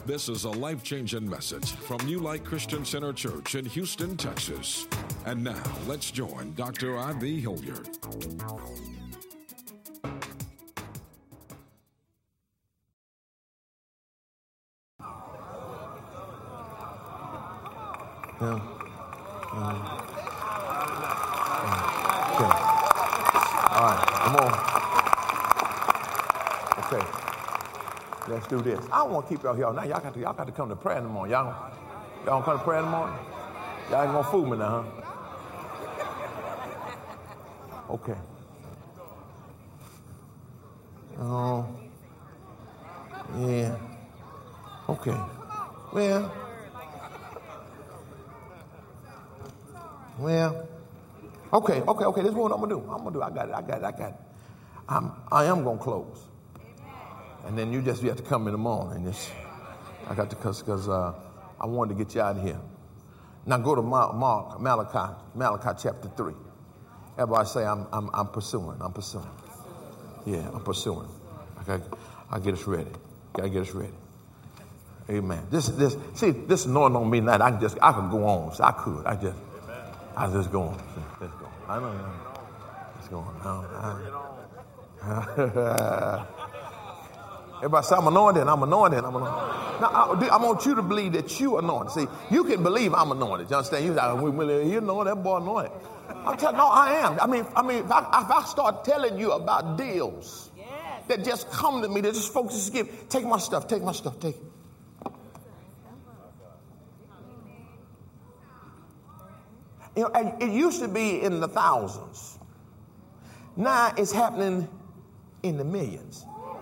This is a life-changing message from New Light Christian Center Church in Houston, Texas. And now, let's join Dr. I.V. Hilliard. Okay. All right, come on. Okay, let's do this. I don't want to keep y'all here all night. Y'all got to come to prayer in the morning. Y'all don't come to prayer in the morning? Y'all ain't gonna fool me now, huh? Okay. Oh, yeah. Okay. Well, okay. This is what I'm gonna do. I got it. I am gonna close, and then you have to come in the morning. I got to because I wanted to get you out of here. Now go to Malachi chapter 3. Everybody say I'm pursuing. Yeah, I'm pursuing. I get us ready. Gotta get us ready. Amen. This anointing on me tonight. I could go on. So I just go on. Let's go. I know. Let's go on. Everybody say, I'm anointed. Now, I want you to believe that you anointed. See, you can believe I'm anointed. You understand? You know that boy anointed. I'm telling you, no, I am. I mean, if I start telling you about deals that just come to me, that just folks just give, take my stuff. Take it. You know, it used to be in the thousands. Now it's happening in the millions.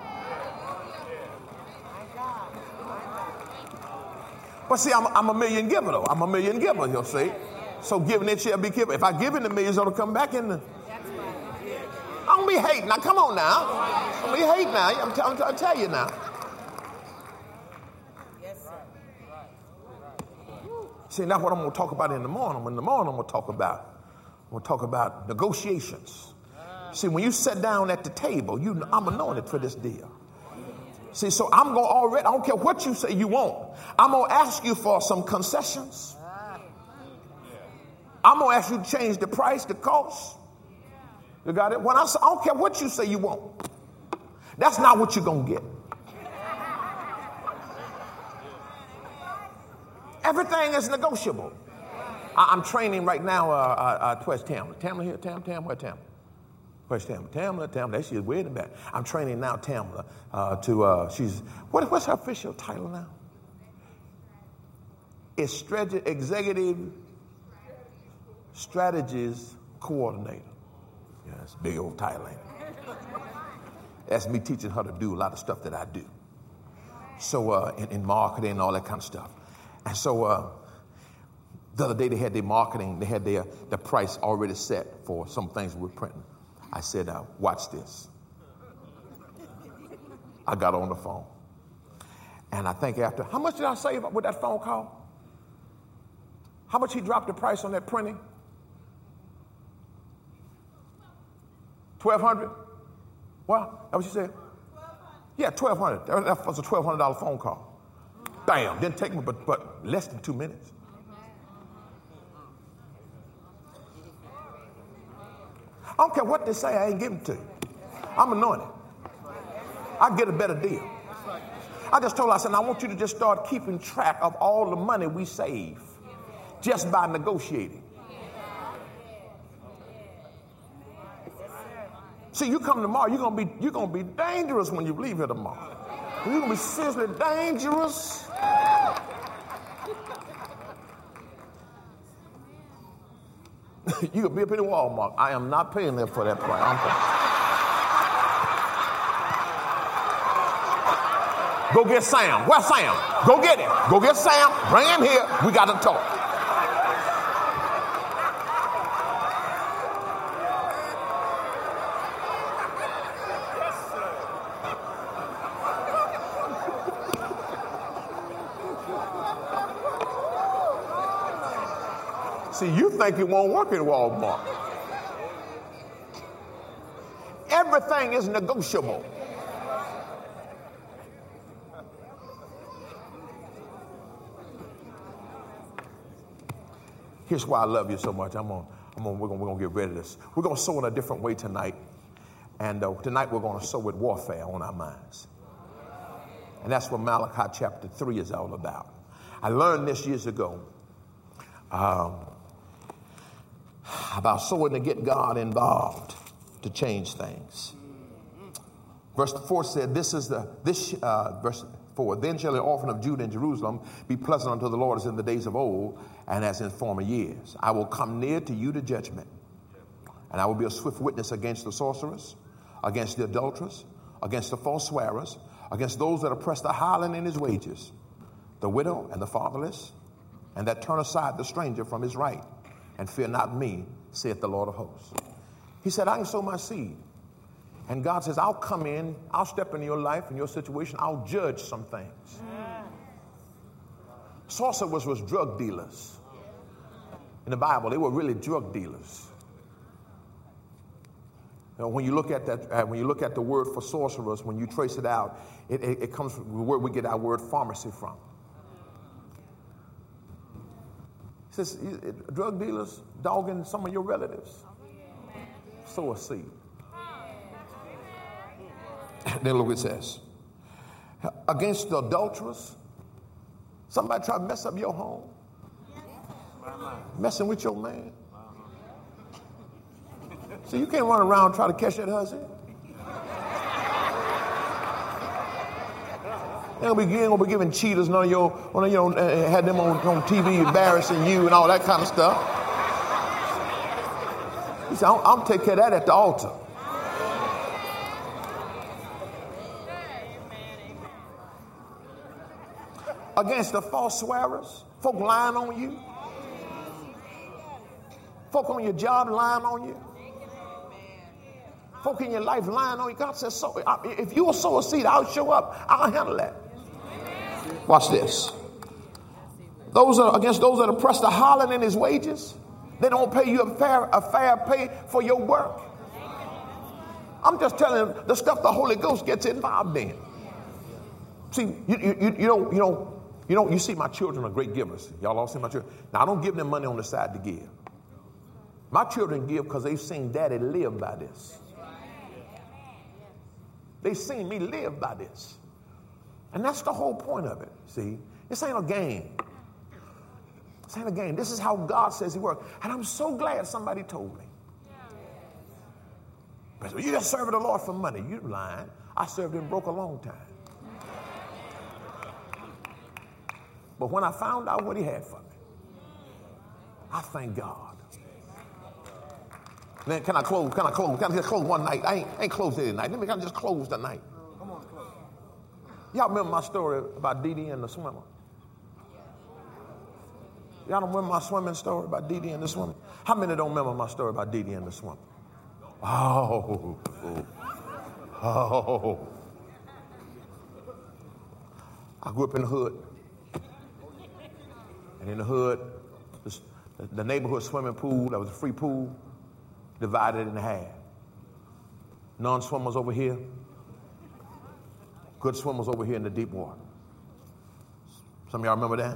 But see, I'm a million giver, though. I'm a million giver, you'll see. So giving it shall be given. If I give in the millions, it'll come back in the... I don't be hating. Now, come on now. I don't be hating now. I'm tell you now. See, that's what I'm going to talk about in the morning. In the morning, I'm going to talk about negotiations. See, when you sit down at the table, I'm anointed for this deal. See, so I'm going to already, I don't care what you say you want. I'm going to ask you for some concessions. I'm going to ask you to change the price, the cost. You got it? When I don't care what you say you want. That's not what you're going to get. Everything is negotiable. I'm training right now. Where's Tamla? Tamla here? Where's Tamla? Where's Tamla? Tamla. There she is, way in the back. I'm training now Tamla what's her official title now? It's Executive Strategies Coordinator. Yeah, that's a big old title, ain't it? That's me teaching her to do a lot of stuff that I do. So in marketing and all that kind of stuff. And so the other day they had their marketing, they had the price already set for some things we're printing. I said, watch this. I got on the phone. And I think after, how much did I save with that phone call? How much he dropped the price on that printing? $1,200? What? That what you said? Yeah, $1,200. That was a $1,200 phone call. Bam, didn't take me but less than 2 minutes. I don't care what they say, I ain't giving to you. I'm anointed. I get a better deal. I just told her, I said, I want you to just start keeping track of all the money we save just by negotiating. See, you come tomorrow, you're gonna be dangerous when you leave here tomorrow. You're gonna be seriously dangerous. You could be up in the Walmart. I am not paying them for that price. Go get Sam. Where's Sam? Go get him. Go get Sam. Bring him here. We got to talk. See, you think it won't work in Walmart. Everything is negotiable. Here's why I love you so much. We're gonna get rid of this. We're gonna sow in a different way tonight. And tonight we're gonna sow with warfare on our minds. And that's what Malachi chapter 3 is all about. I learned this years ago about sowing to get God involved to change things. Verse 4 said, verse 4, then shall the orphan of Judah and Jerusalem be pleasant unto the Lord as in the days of old and as in former years. I will come near to you to judgment, and I will be a swift witness against the sorcerers, against the adulterers, against the false swearers, against those that oppress the hireling in his wages, the widow and the fatherless, and that turn aside the stranger from his right, and fear not me, saith the Lord of hosts. He said, I can sow my seed. And God says, I'll come in, I'll step into your life and your situation, I'll judge some things. Sorcerers was drug dealers. In the Bible, they were really drug dealers. You know, when you look at that, when you look at the word for sorcerers, when you trace it out, it comes from where we get our word pharmacy from. It says, drug dealers dogging some of your relatives. Sow a seed. Then look what it says. Against the adulterers, somebody try to mess up your home. Messing with your man. So you can't run around and try to catch that husband. They're gonna be giving cheaters none of your, had them on TV embarrassing you and all that kind of stuff. He said, I'm take care of that at the altar. Against the false swearers, folk lying on you. Folk on your job lying on you. Folk in your life lying on you. God says, so if you will sow a seed, I'll show up. I'll handle that. Watch this. Against those that oppress the hireling in his wages, they don't pay you a fair pay for your work. I'm just telling you the stuff the Holy Ghost gets involved in. See, you see my children are great givers. Y'all all see my children. Now, I don't give them money on the side to give. My children give because they've seen Daddy live by this. They've seen me live by this. And that's the whole point of it, see. This ain't a game. This ain't a game. This is how God says he works. And I'm so glad somebody told me. But you just serving the Lord for money. You lying. I served him broke a long time. But when I found out what he had for me, I thank God. Man, can I close? Can I just close one night? I ain't closed any night. Can I just close the night? Come on, close. Y'all remember my story about Dee Dee and the swimmer? Y'all don't remember my swimming story about Dee Dee and the swimmer? How many don't remember my story about Dee Dee and the swimmer? Oh. I grew up in the hood. And in the hood, the neighborhood swimming pool, that was a free pool, divided in half. Non-swimmers over here, good swimmers over here in the deep water. Some of y'all remember that?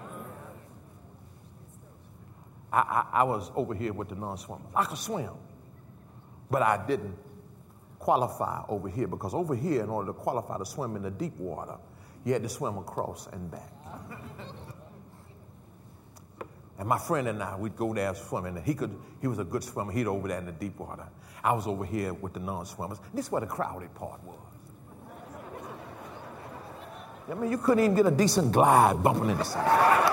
I was over here with the non-swimmers. I could swim, but I didn't qualify over here because over here, in order to qualify to swim in the deep water, you had to swim across and back. And my friend and I, we'd go there swimming. And he was a good swimmer. He'd over there in the deep water. I was over here with the non-swimmers. This is where the crowded part was. I mean, you couldn't even get a decent glide bumping into something.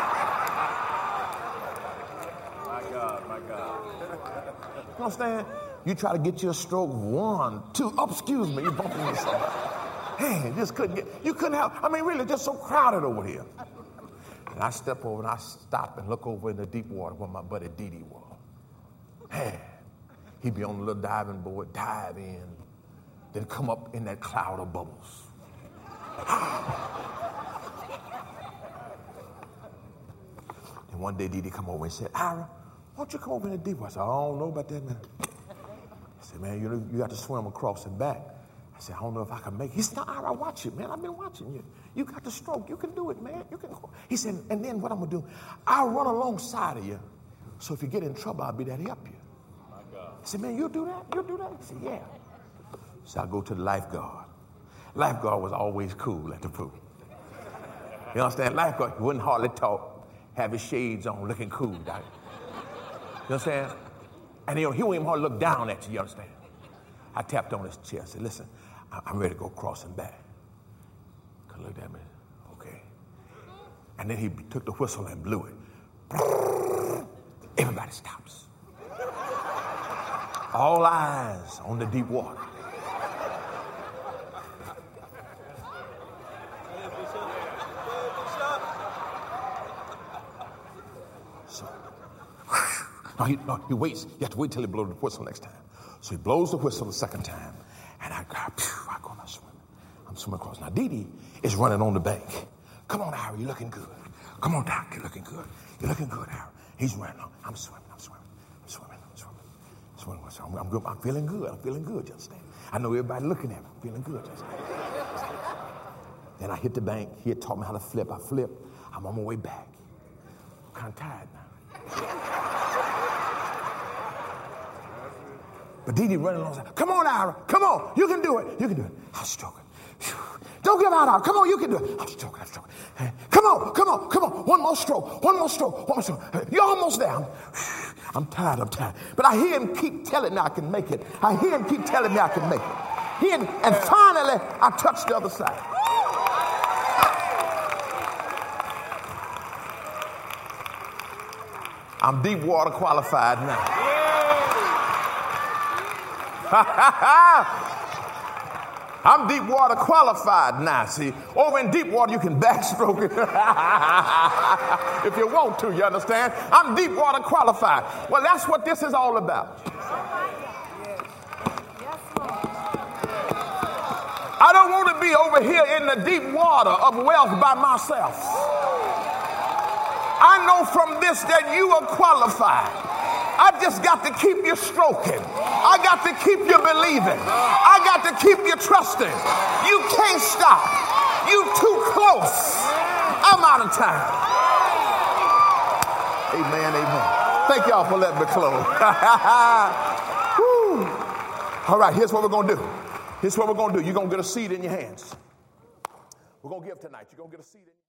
My God. You understand? You try to get your stroke 1, 2, excuse me, you're bumping into something. Hey, just you couldn't help. I mean, really, just so crowded over here. And I step over and I stop and look over in the deep water where my buddy Dee Dee was. Hey, he'd be on the little diving board, dive in, then come up in that cloud of bubbles. And one day Dee Dee come over and said, Ira, why don't you come over in the deep water? I said, I don't know about that, man. I said, man, you got to swim across and back. I said, I don't know if I can make it. He said, no, Ira, watch it, man. I've been watching you. You got the stroke. You can do it, man. You can. He said, and then what I'm going to do, I'll run alongside of you So if you get in trouble, I'll be there to help you. I said, man, you'll do that? You'll do that? He said, yeah. So I go to the lifeguard. Lifeguard was always cool at the pool. You understand? Lifeguard wouldn't hardly talk, have his shades on, looking cool. You understand? And he wouldn't even hardly look down at you, you understand? I tapped on his chest. I said, listen, I'm ready to go crossing back. He looked at me. Okay. And then he took the whistle and blew it. Everybody stops. All eyes on the deep water. So, he waits. You have to wait till he blows the whistle next time. So he blows the whistle the second time, and I go, and I swim. I'm swimming across. Now, Dee Dee is running on the bank. Come on, Ira, you're looking good. Come on, Doc, you're looking good. You're looking good, Ira. He's running. I'm swimming. I'm good. I'm feeling good. I'm feeling good, you understand? I know everybody looking at me. I'm feeling good, you understand? Then I hit the bank. He had taught me how to flip. I flip. I'm on my way back. I'm kind of tired now. But Dee Dee running along. Come on, Ira. Come on. You can do it. You can do it. I'm stroking. Don't give out, Ira. Come on, you can do it. I'm stroking. Come on. One more stroke. You're almost there. I'm tired. But I hear him keep telling me I can make it. And finally, I touched the other side. I'm deep water qualified now. I'm deep water qualified now. See, over in deep water, you can backstroke it if you want to, you understand? I'm deep water qualified. Well, that's what this is all about. I don't want to be over here in the deep water of wealth by myself. I know from this that you are qualified. I just got to keep you stroking. I got to keep you believing. I got to keep you trusting. You can't stop. You too close. I'm out of time. Amen. Thank y'all for letting me close. All right, here's what we're going to do. You're going to get a seed in your hands. We're going to give tonight. You're going to get a seed in your hands.